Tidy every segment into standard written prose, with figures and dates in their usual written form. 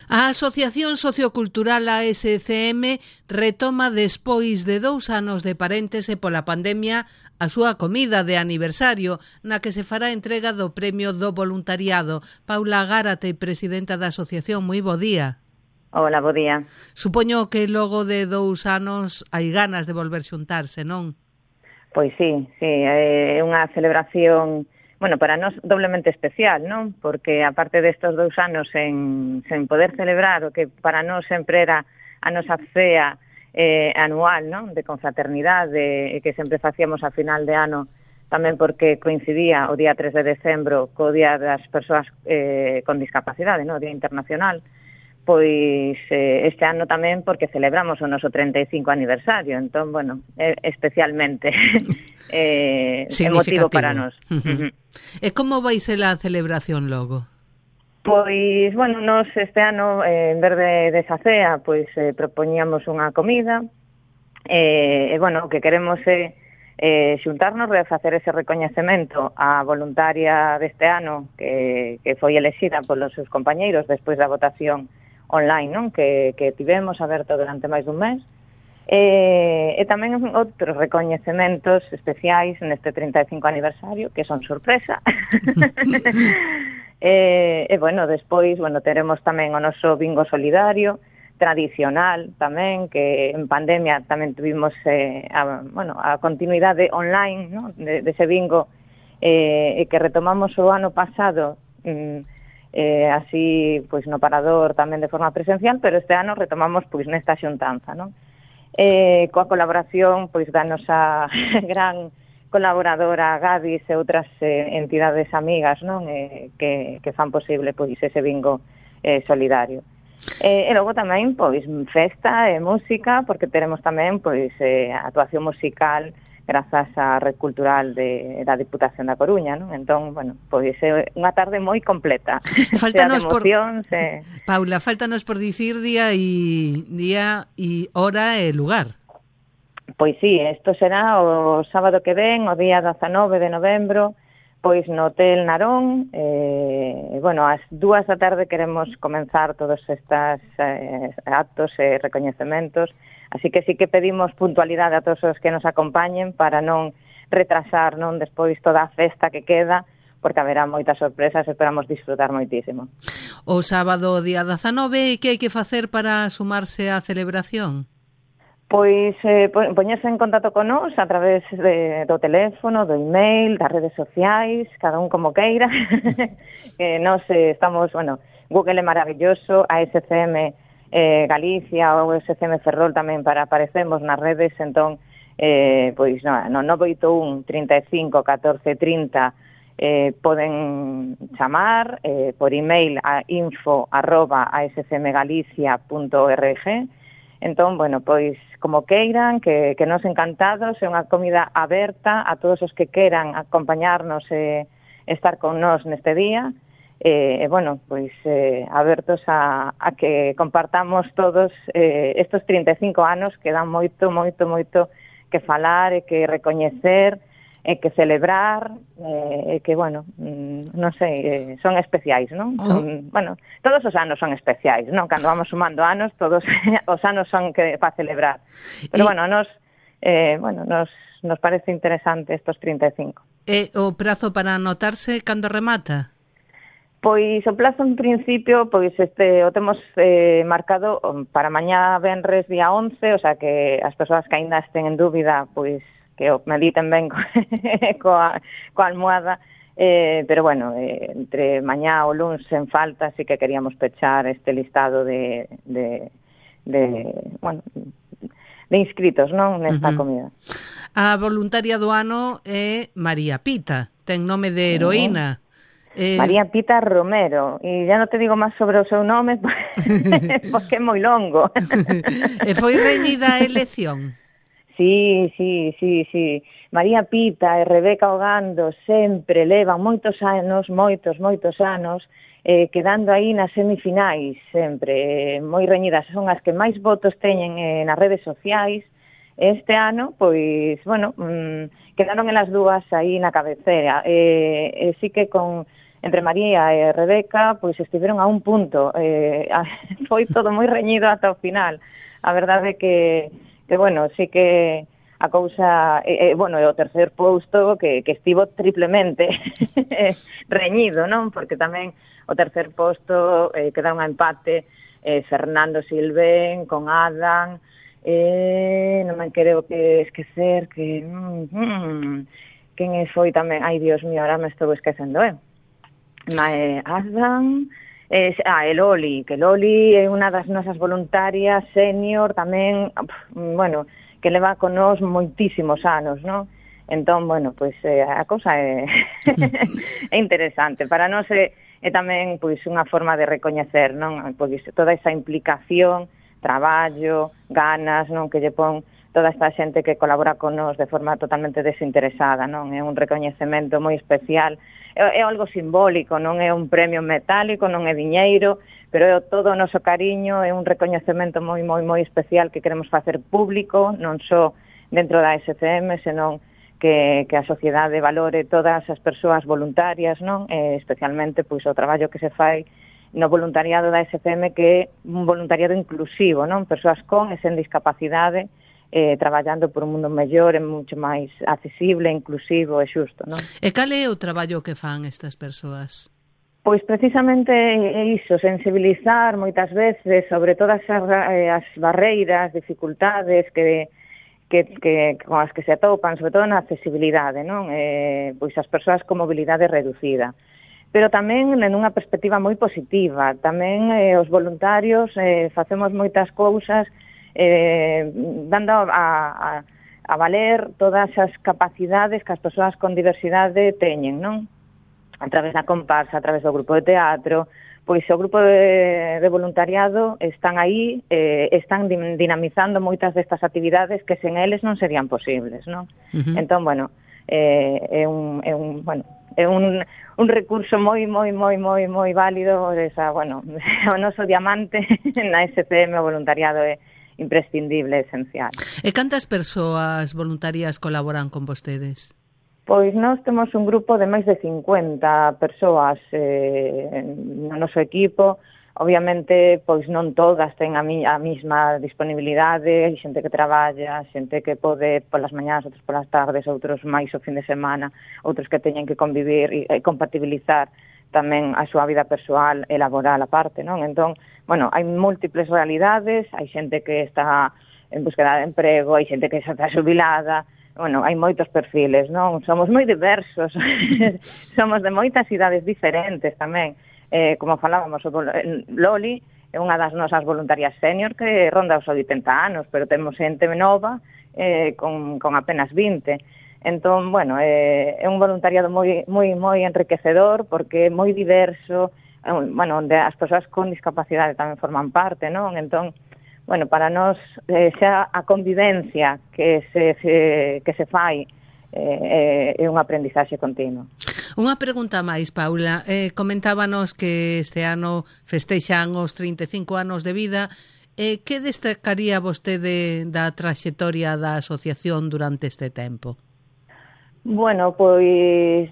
A Asociación Sociocultural ASCM retoma despois de 2 anos de paréntese pola pandemia a súa comida de aniversario, na que se fará entrega do Premio do Voluntariado. Paula Gárate, presidenta da asociación, moi bo día. Hola, bo día. Supoño que logo de 2 anos hai ganas de volver xuntarse, non? Pois sí, é unha celebración, bueno, para nós doblemente especial, non? Porque aparte destes 2 anos sen poder celebrar o que para nós sempre era a nosa cea anual, non? De confraternidade, que sempre facíamos a final de ano, tamén porque coincidía o día 3 de decembro co Día das Persoas con Discapacidade, non? O Día Internacional. Pois este ano tamén porque celebramos o noso 35 aniversario, entón, bueno, especialmente emotivo para nós. E como vai ser a celebración logo? Pois, bueno, nos este ano, en vez desa cea, pois propoñíamos unha comida, e, bueno, o que queremos é xuntarnos e facer ese recoñecemento á voluntaria deste ano que foi elexida polos seus compañeiros despois da votación online, non? Que tivemos aberto durante máis dun mes, e tamén outros recoñecementos especiais neste 35 aniversario que son sorpresa. E bueno, despois, bueno, teremos tamén o noso bingo solidario tradicional tamén, que en pandemia tamén tuvimos a continuidade online, ¿no? de ese bingo que retomamos o ano pasado, así pois no Parador tamén de forma presencial, pero este ano retomamos pois nesta xuntanza, non? Coa colaboración pois da nosa gran colaboradora Gadis e outras entidades amigas, non? Que fan posible pois ese bingo solidario. E logo tamén pois festa e música, porque teremos tamén pois actuación musical grazas á Red Cultural da Diputación da Coruña, non? Entón, bueno, pois é unha tarde moi completa. Faltanos Paula, faltanos por dicir día e hora e lugar. Pois sí, isto será o sábado que ven, o día 19 de novembro, pois no Hotel Narón. Bueno, ás 2 da tarde queremos comenzar todos estes actos e recoñecementos. Así que sí que pedimos puntualidade a todos os que nos acompañen para non retrasar, non, despois toda a festa que queda, porque haberá moitas sorpresas e esperamos disfrutar moitísimo. O sábado día 19, que hai que facer para sumarse á celebración? Pois poñerse en contacto con nós a través do teléfono, do email, das redes sociais, cada un como queira. Nós estamos, bueno, Google é maravilloso, a SCM Galicia ou SCM Ferrol tamén aparecemos nas redes, entón pois no 981 35 14 30 poden chamar por email a info@ascmgalicia.org. Entón, bueno, pois como queiran, que nos encantados, é unha comida aberta a todos os que queran acompañarnos e estar con nós neste día. Bueno, pois abertos a que compartamos todos estes 35 anos que dan moito que falar e que recoñecer e que celebrar e que, bueno, non sei, son especiais, non? Bueno, todos os anos son especiais, non? Cando vamos sumando anos, todos os anos son que para celebrar. Pero, bueno, nos parece interesante estos 35. E o prazo para anotarse cando remata? Pois o plazo en principio pois o temos marcado para mañá venres día 11, o sea que as persoas que aínda estén en dúbida pois que o mediten ben coa almohada, pero bueno, entre mañá ou luns sen falta, así que queríamos pechar este listado de inscritos, non, nesta comida. A voluntaria do ano é María Pita, ten nome de heroína. María Pita Romero, e ya non te digo máis sobre o seu nome porque é moi longo. E foi reñida a elección? Sí. María Pita e Rebeca Ogando sempre levan moitos anos, quedando aí nas semifinais sempre, moi reñidas, son as que máis votos teñen nas redes sociais. Este ano, pois, bueno, quedaron elas dúas aí na cabecera, sí que con entre María e Rebeca, pois estiveron a un punto. Foi todo moi reñido ata o final. A verdade é que bueno, sí que a cousa, bueno, o terceiro posto que estivo triplemente reñido, non? Porque tamén o terceiro posto queda un empate Fernando Silvén con Adam, non me quero que esquecer que quen foi tamén, ai Dios mío, ahora me estou esquecendo, Adam, Loli, que Loli é unha das nosas voluntarias senior tamén, bueno, que leva con nós moitísimos anos, non? Entón, bueno, pois a cousa é interesante. Para nós é tamén pois unha forma de recoñecer, non? Pois toda esa implicación, traballo, ganas, non, que lle pon toda esta xente que colabora con nós de forma totalmente desinteresada, non? É un recoñecemento moi especial, é algo simbólico, non é un premio metálico, non é diñeiro, pero é todo o noso cariño, é un recoñecemento moi, moi, moi especial que queremos facer público, non só dentro da SCM, senón que a sociedade valore todas as persoas voluntarias, non? Especialmente pois o traballo que se fai no voluntariado da SCM, que é un voluntariado inclusivo, non? Persoas con e sen discapacidade, traballando por un mundo mellor e mucho máis accesible, inclusivo e xusto, non? E cal é o traballo que fan estas persoas? Pois precisamente é iso, sensibilizar moitas veces sobre todas as barreiras, dificultades que con as que se atopan, sobre todo na accesibilidade, non? Pois as persoas con mobilidade reducida. Pero tamén nunha perspectiva moi positiva. Tamén os voluntarios facemos moitas cousas dando a valer todas as capacidades que as persoas con diversidade teñen, non? A través da comparsa, a través do grupo de teatro, pois o grupo de voluntariado están aí, están dinamizando moitas destas actividades que sen eles non serían posibles, non? Entón, bueno, é un recurso moi válido, bueno, o noso diamante na SCM, o voluntariado é imprescindible, esencial. E cantas persoas voluntarias colaboran con vostedes? Pois nós temos un grupo de máis de 50 persoas no noso equipo. Obviamente, pois non todas ten a mesma disponibilidade, hai xente que traballa, xente que pode polas mañás, outros polas tardes, outros máis o fin de semana, outros que teñen que convivir e compatibilizar tamén a súa vida persoal e laboral aparte, non? Entón, bueno, hai múltiples realidades, hai xente que está en búsqueda de emprego, hai xente que xa está xubilada, bueno, hai moitos perfiles, non? Somos moi diversos, somos de moitas idades diferentes tamén. Como falábamos, Loli é unha das nosas voluntarias senior que ronda os 80 anos, pero temos xente nova con apenas 20. Entón, bueno, é un voluntariado moi enriquecedor porque é moi diverso, bueno, onde as persoas con discapacidade tamén forman parte, non? Entón, bueno, para nós xa a convivencia que se fai é un aprendizaxe continuo. Unha pregunta máis, Paula. Comentábanos que este ano festexan os 35 anos de vida. Que destacaría vostede da traxectoria da asociación durante este tempo? Bueno, pois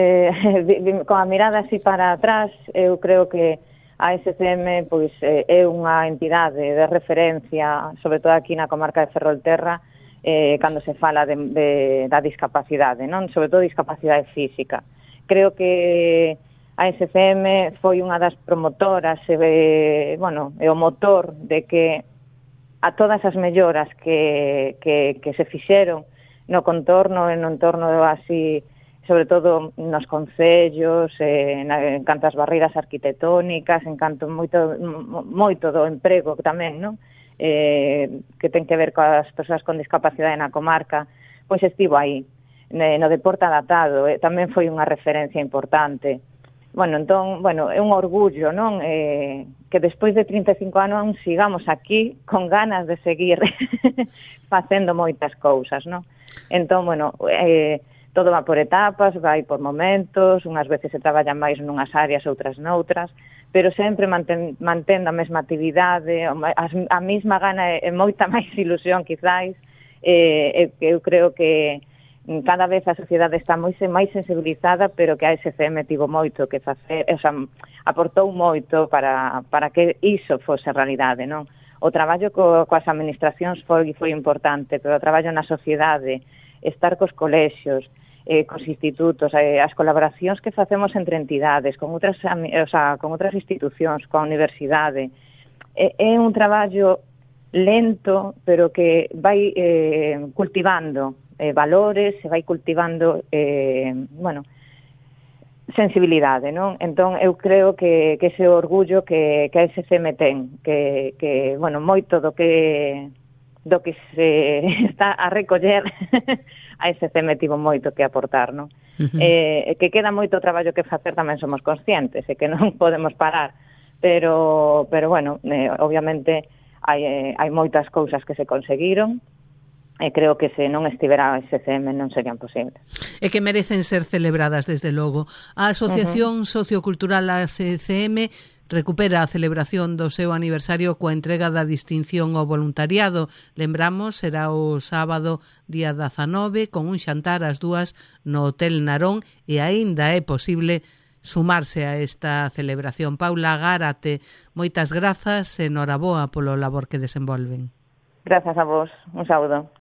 con a mirada así para atrás, eu creo que a SCM pois é unha entidade de referencia, sobre todo aquí na comarca de Ferrolterra, cando se fala da discapacidade, non? Sobre todo discapacidade física. Creo que a SCM foi unha das promotoras bueno, é o motor de que a todas as melloras que se fixeron no contorno e no entorno así, sobre todo nos concellos, en canto as barreiras arquitectónicas, en canto moito do emprego tamén, non? Que ten que ver coas persoas con discapacidade na comarca, pois estivo aí. No deporte adaptado, tamén foi unha referencia importante. Bueno, entón, é un orgullo, non? Que despois de 35 anos sigamos aquí con ganas de seguir facendo moitas cousas, non? Entón, todo va por etapas, vai por momentos, unhas veces se traballan máis nunhas áreas, outras noutras, pero sempre mantendo a mesma actividade, a mesma gana e moita máis ilusión, quizáis. Eu creo que cada vez a sociedade está máis sensibilizada, pero que a SCM tivo moito que facer, aportou moito para que iso fose realidade, non? O traballo coas administracións foi importante, pero o traballo na sociedade, estar cos colexios, cos institutos, as colaboracións que facemos entre entidades, con outras institucións, coa universidade, é un traballo lento, pero que vai cultivando valores, se vai cultivando sensibilidade, non? Entón eu creo que ese orgullo que a SCM ten, que moito do que se está a recoller a SCM tivo moito que aportar, non? Que queda moito traballo que facer, tamén somos conscientes, e que non podemos parar, pero obviamente hai moitas cousas que se conseguiron, e creo que se non estivera a SCM non serían posibles. E que merecen ser celebradas, desde logo. A Asociación Sociocultural ASCM recupera a celebración do seu aniversario coa entrega da distinción ao voluntariado. Lembramos, será o sábado día 19, con un xantar ás 2 no Hotel Narón, e aínda é posible sumarse a esta celebración. Paula Gárate, moitas grazas e noraboa polo labor que desenvolven. Grazas a vos, un saúdo.